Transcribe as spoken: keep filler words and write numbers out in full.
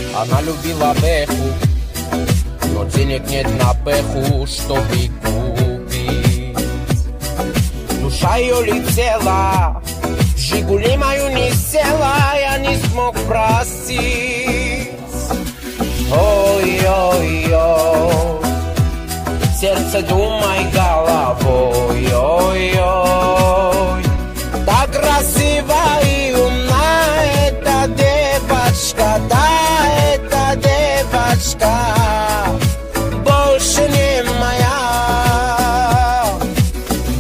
Она любила Бэху, но денег нет на Бэху, чтобы купить. Душа ее летела, Жигули мою не села, я не смог простить. Ой-ой-ой, сердце думай головой.